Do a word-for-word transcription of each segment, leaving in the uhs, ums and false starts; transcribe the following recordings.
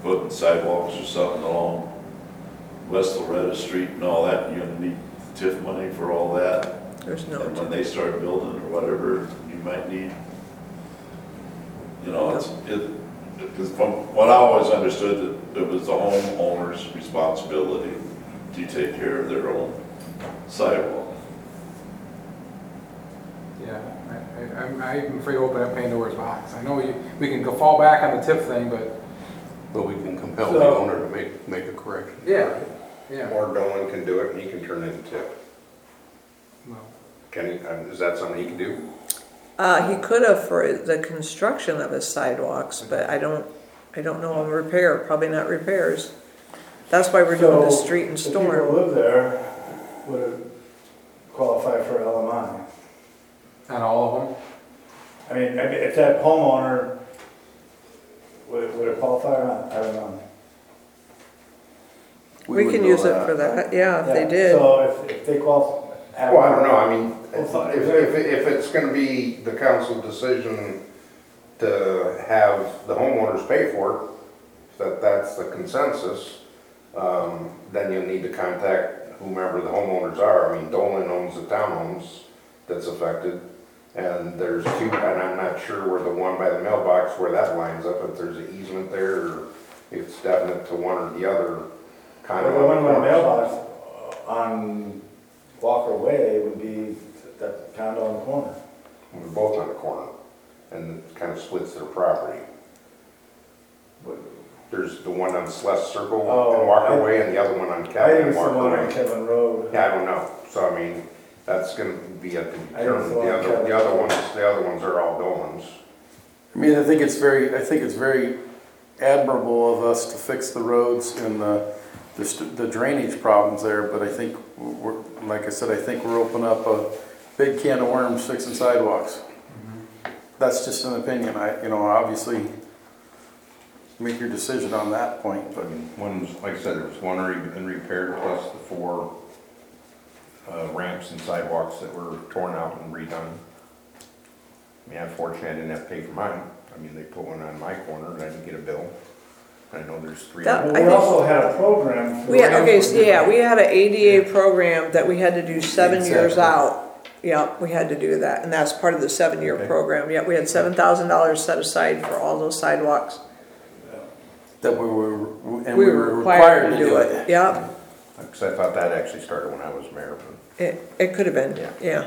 putting sidewalks or something along West Loretta Street and all that, you're gonna need T I F money for all that. There's no. And when they start building or whatever, you might need, you know, it's, it, because from what I always understood, that it was the homeowner's responsibility to take care of their own sidewalk. Yeah, I, I, I'm, I'm afraid to open up Pandora's box. I know we, we can go fall back on the tip thing, but. But we can compel the So- owner to make, make a correction. Yeah, yeah. Or Dolan can do it and he can turn it into, Well, can he, uh, is that something he can do? Uh, he could have for the construction of his sidewalks, but I don't, I don't know on repair, probably not repairs. That's why we're doing the So, street and The people who storm. live there would qualify for L M I. not all of them. I mean, I mean, if that homeowner, would it, would it qualify or not? I don't know. We would can know use it for that, yeah, if they Yeah, did. So if, if they qualify. Well, I don't know, I mean, if, if, if it's gonna be the council decision to have the homeowners pay for it, that that's the consensus, um, then you'll need to contact whomever the homeowners are. I mean, Dolan owns the townhomes that's affected, and there's two, and I'm not sure where the one by the mailbox, where that lines up, if there's an easement there, or if it's definite to one or the other, kind of. The one with the mailbox on Walker Way would be that condo on the corner. We're both on the corner, and it kind of splits their property. There's the one on Celeste Circle Oh, and Walker I- Way, and the other one on I think Kevin and it's the Walker one on Way. Kevin Road. Yeah, I don't know, so I mean, that's gonna be at the, I think it's the one the on other, Kevin the other Road. ones, the other ones are all Dolan's. I mean, I think it's very, I think it's very admirable of us to fix the roads and the, the st- the drainage problems there, but I think we're, like I said, I think we're opening up a big can of worms fixing sidewalks. That's just an opinion, I, you know, obviously, make your decision on that point, but. One's, like I said, there was one re- been repaired, plus the four uh, ramps and sidewalks that were torn out and redone. I mean, unfortunately, I didn't have to pay for mine. I mean, they put one on my corner and I didn't get a bill. I know there's three. That- Well, I we think- also had a program. for- We had, okay, so yeah, we had an A D A program that we had to do seven years Exactly. out. Yeah, we had to do that, and that's part of the seven-year Okay. program. Yeah, we had seven thousand dollars set aside for all those sidewalks. That we were, and We were required to do it, yeah. Because I thought that actually started when I was mayor. but- It, it could have been, Yeah. yeah.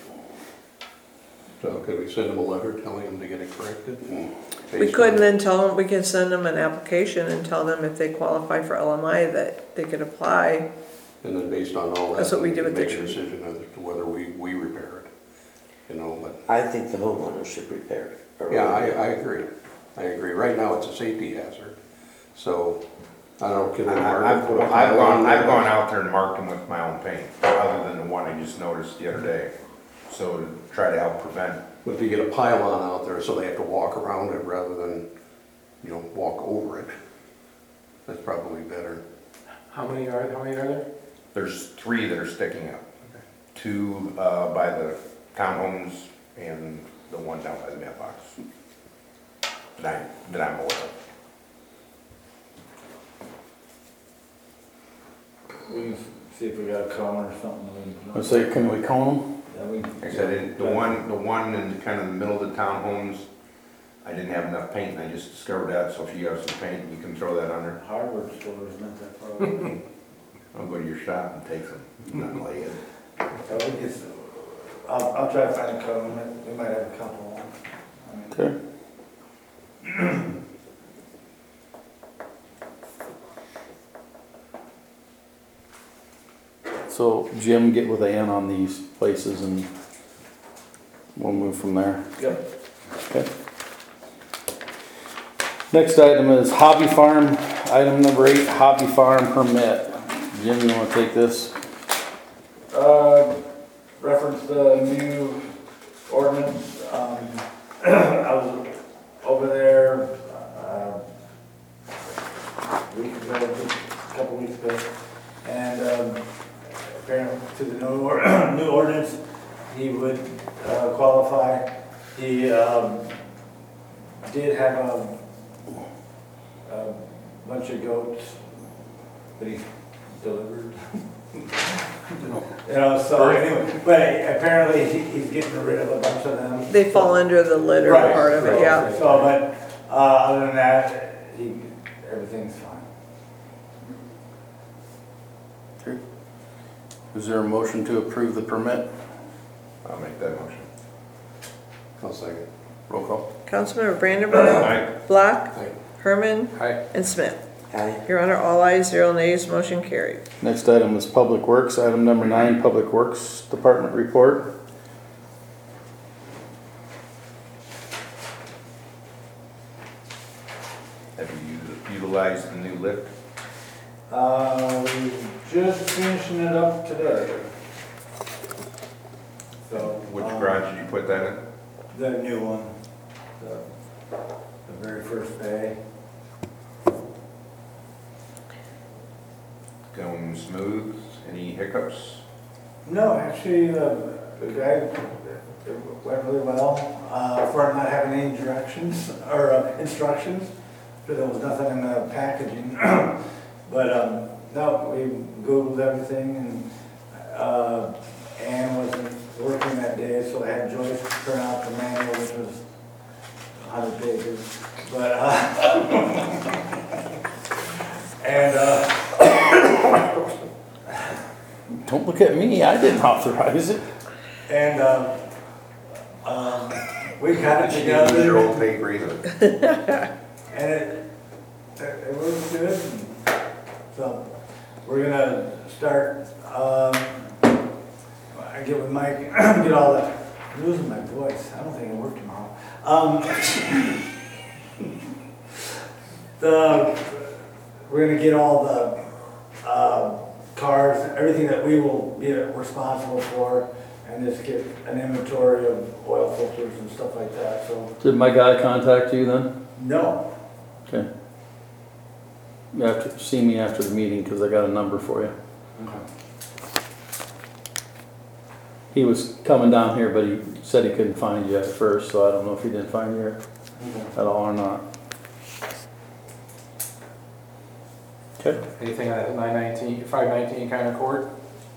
So could we send them a letter telling them to get it corrected? We could, and then tell them, we can send them an application and tell them if they qualify for L M I that they could apply. And then based on all that. That's what we did with the Make a tree. decision as to whether we, we repair it, you know, but. I think the homeowner should repair it. or- Yeah, I, I agree. I agree. Right now, it's a safety hazard. So, I don't get I- it. I've, I've gone, I've gone out there and marked them with my own paint, other than the one I just noticed the other day. So to try to help prevent, But if you get a pylon out there, so they have to walk around it rather than, you know, walk over it, that's probably better. How many are, how many are there? there's three that are sticking up. Two, uh, by the townhomes and the one down by the mailbox. That I, that I'm aware of. We can see if we got a cone or something. Let's say, can we cone Yeah, we- Like I said, it- the one, the one in kind of the middle of the townhomes, I didn't have enough paint, and I just discovered that, so if you have some paint, you can throw that on there. Hardware store is not that far away. I'll go to your shop and take some, nothing lay it. So we just, I'll, I'll try to find a cone, we might have a couple. I mean, Okay. So Jim, get with Ann on these places and we'll move from there. Yep. Okay. Next item is Hobby Farm, item number eight, Hobby Farm permit. Jim, you wanna take this? Uh, reference the new ordinance, um, I was over there, uh, a week ago, a couple weeks ago, and, um, apparently to the new, or- new ordinance, he would, uh, qualify. He, um, did have a, a bunch of goats that he delivered. You know, so anyway, but apparently he- he's getting rid of a bunch of them. They fall under the litter Right, part of it, right. yeah. So, but, uh, other than that, he, everything's fine. Okay. Is there a motion to approve the permit? I'll make that motion. I'll second. Roll call. Councilmember Brandenburg. Aye. Block. Aye. Herman. Aye. And Smith. Aye. Your Honor, all ayes, zero nays, motion carried. Next item is Public Works. Item number nine, Public Works Department report. Have you utilized the new lift? Uh, we just finishing it up today. So. Which um, garage did you put that in? The new one, the, the very first bay. Going smooth? Any hiccups? No, actually, uh, the guy, it went really well, uh, for not having any directions, or uh, instructions, because there was nothing in the packaging. But, um, no, we Googled everything, and, uh, Ann wasn't working that day, so I had Joyce print out the manual, which was a hundred pages, but, uh, and, uh, Don't look at me, I didn't authorize it. and, um, um, we got it She didn't use your together, old paper either. and it, it it was good, and so, we're gonna start, um, I get with Mike, get all the, I'm losing my voice, I don't think I work tomorrow. Um, the, we're gonna get all the, uh, cars, everything that we will be responsible for, and just get an inventory of oil filters and stuff like that, so, Did my guy contact you then? no. Okay. You have to see me after the meeting because I got a number for you. He was coming down here, but he said he couldn't find you at first, so I don't know if he didn't find you at all or not. Okay. Anything on that nine nineteen, five nineteen kind of court?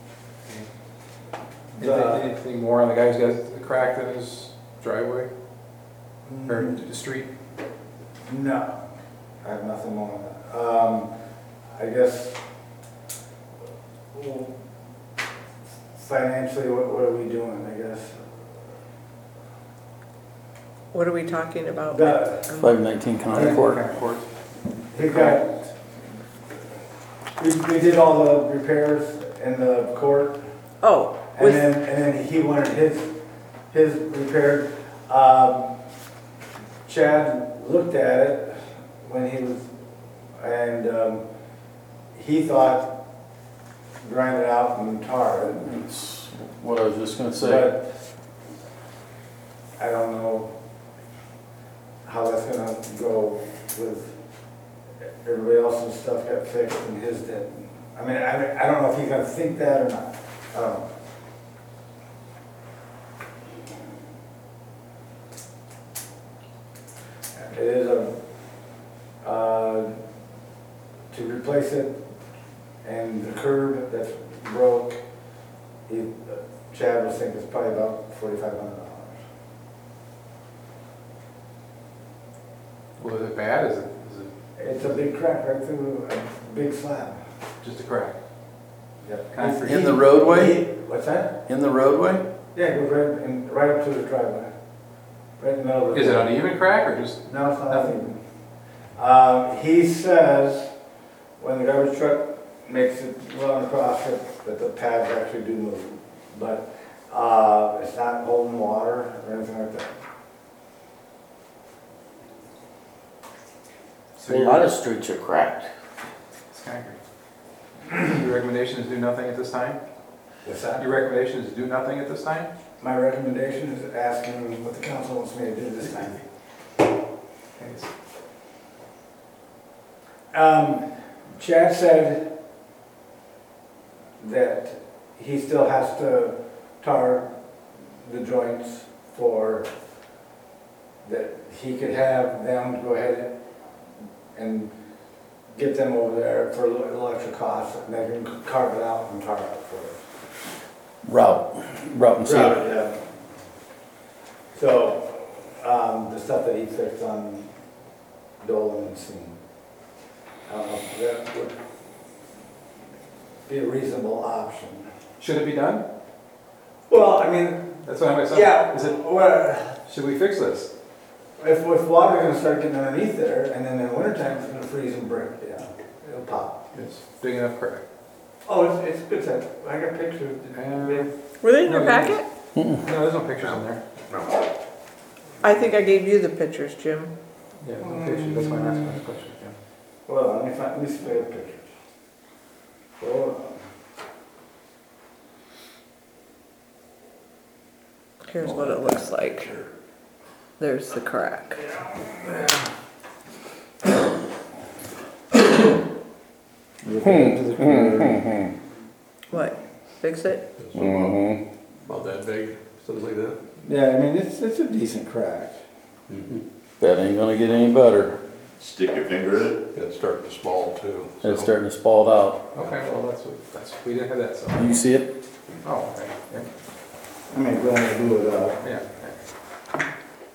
The- Anything, anything more on the guy who's got the crack in his driveway or Mm, the street? No, I have nothing more on that. Um, I guess, well, financially, what, what are we doing, I guess? What are we talking about? The, five nineteen County Court. Kind of court. he got, we, we did all the repairs in the court, Oh, and with, then, and then he wanted his, his repaired. Um, Chad looked at it when he was, and, um, he thought grind it out and tar it. That's what I was just gonna say. But I don't know how that's gonna go with everybody else's stuff got fixed and his didn't. I mean, I, I don't know if he's gonna think that or not. I don't know. It is a, uh, to replace it and the curb that's broke, he, Chad was thinking it's probably about forty-five hundred dollars. Was it bad? Is it, is it It's a big crack right through a big slab. just a crack? Yep. Concrete. In the roadway? He- What's that? In the roadway? Yeah, it goes right, in, right up to the driveway. Right in the middle of the. Is it uneven crack or just? No, it's not Nothing. even. Um, he says when the garbage truck makes it run across it, that the pads actually do move. But, uh, it's not holding water or anything like that. A lot of streets are cracked. It's concrete. Your recommendation is do nothing at this time? What's that? Your recommendation is do nothing at this time? My recommendation is asking what the council wants me to do this time. Thanks. Um, Chad said that he still has to tar the joints for, that he could have them go ahead and get them over there for a little little extra cost, and they can carve it out and tar it for us. Route, route and seal. Right, yeah. So, um, the stuff that he fixed on Dolan and Seam. I don't know if that would be a reasonable option. Should it be done? Well, I mean, That's what I'm saying. yeah, Is it, well, should we fix this? if, if water's gonna start getting underneath there, and then in the wintertime it's gonna freeze and break, yeah, it'll pop. It's big enough crack. Oh, it's, it's good stuff. I got pictures. Uh, Were they in No, your you- packet? No, there's no pictures in there. No. I think I gave you the pictures, Jim. Yeah, there's no pictures, that's why I'm asking this question, Jim. Well, let me find, let me see if I have pictures. Hold on. Here's what it looks like. There's the crack. What? Fix it? Mm-hmm. About that big, something like that? Yeah, I mean, it's, it's a decent crack. That ain't gonna get any better. Stick your finger in it. It's starting to small too. so- It's starting to spalt out. Okay, well, that's what, that's, we didn't have that, so. You see it? Oh, okay, yeah, I mean, go ahead and do it up. yeah. okay.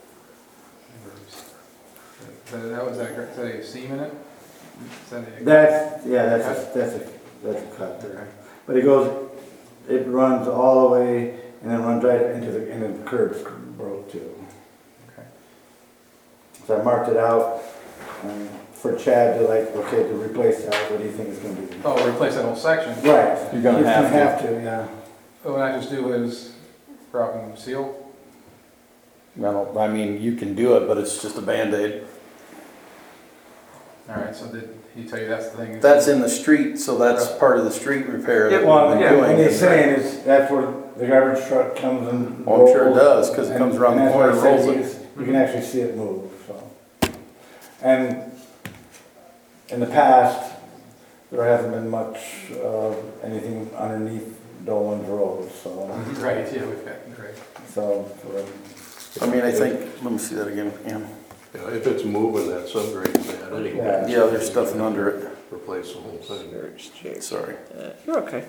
That, that was that, is that a seam in it? Is that a? That's, yeah, that's a, that's a, that's a cut there. But it goes, it runs all the way and then runs right into the, and then the curb's broke too. Okay. So I marked it out um, for Chad to like, okay, to replace that, what do you think it's gonna be? Oh, replace that whole section? Right. You're gonna He's have to. have to, yeah. So what I just do is route and seal? I don't, I mean, you can do it, but it's just a Band-Aid. All right, so did he tell you that's the thing? That's in the street, so that's part of the street repair that Well, we've yeah, been what doing. he's saying is, that's where the garbage truck comes and. Oh, I'm sure it rolls, does, 'cause it comes and- around the and corner that's and why I rolls said You you can actually see it move, so. And in the past, there hasn't been much of anything underneath Dolan's Road, so, Right, yeah, we've got, right. so. uh, I mean, I think, let me see that again, yeah. Yeah, if it's moving, that subgrade's bad anyway. Yeah. Yeah, there's nothing under it, Replace the whole thing. Search, check. sorry. Uh, You're okay.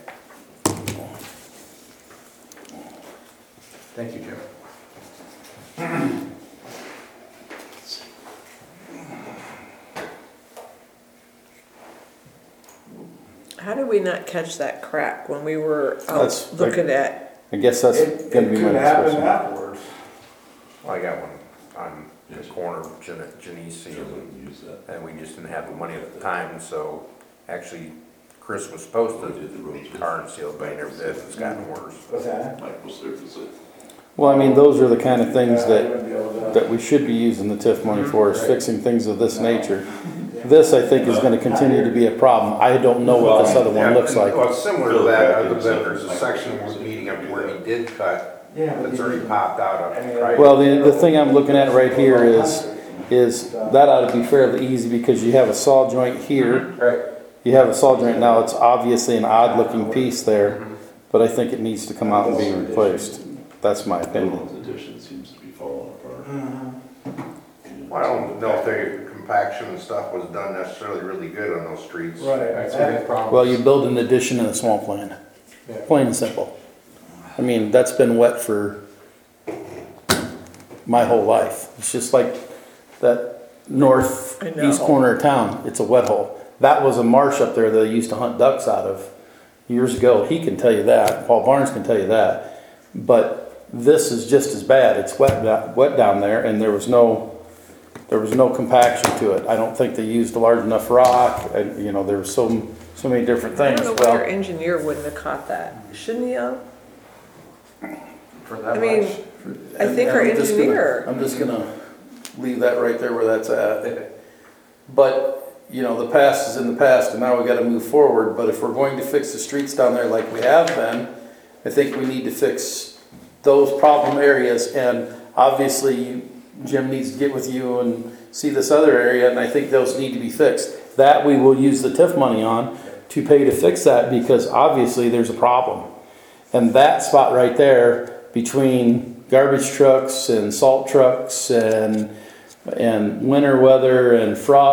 Thank you, Jim. How did we not catch that crack when we were That's out like- looking at? I guess that's It, gonna it be my could next happen question. afterwards. Well, I got one on the corner of Gen- Genesi and, Doesn't use that. and we just didn't have the money at the time, so actually Chris was supposed Did the to roads. tar and seal, but he never did, it's gotten worse. What's that? Mike will surface it. Well, I mean, those are the kind of things Uh, I that, wouldn't be able to- that we should be using the TIF money for, is Right. fixing things of this nature. This, I think, is gonna continue to be a problem. I don't know what this other one Yeah, looks and- like. Well, it's similar to that, other than there's a section we're meeting up where he did cut, Yeah, but that's you- already popped out of it, right? Well, the, the thing I'm looking at right here is, is that ought to be fairly easy because you have a saw joint here. Right. You have a saw joint now, it's obviously an odd looking piece there, but I think it needs to come out and be replaced. That's my opinion. Dolan's addition seems to be falling apart. Well, I don't know if the compaction and stuff was done necessarily really good on those streets. Right. Right, so we had problems. Well, you build an addition in a swamp land, Yeah. plain and simple. I mean, that's been wet for my whole life. It's just like that I know. northeast corner of town, it's a wet hole. That was a marsh up there that they used to hunt ducks out of years ago. He can tell you that, Paul Barnes can tell you that. But this is just as bad. It's wet, da- wet down there, and there was no, there was no compaction to it. I don't think they used a large enough rock, and, you know, there was so, so many different I things. don't know why our Well, engineer wouldn't have caught that. Shouldn't he have? For that I mean, much. I think our I'm just gonna- engineer. I'm just gonna leave that right there where that's at. But, you know, the past is in the past, and now we gotta move forward. But if we're going to fix the streets down there like we have been, I think we need to fix those problem areas. And obviously, Jim needs to get with you and see this other area, and I think those need to be fixed. That we will use the TIF money on to pay to fix that, because obviously there's a problem. And that spot right there, between garbage trucks and salt trucks and, and winter weather and frost,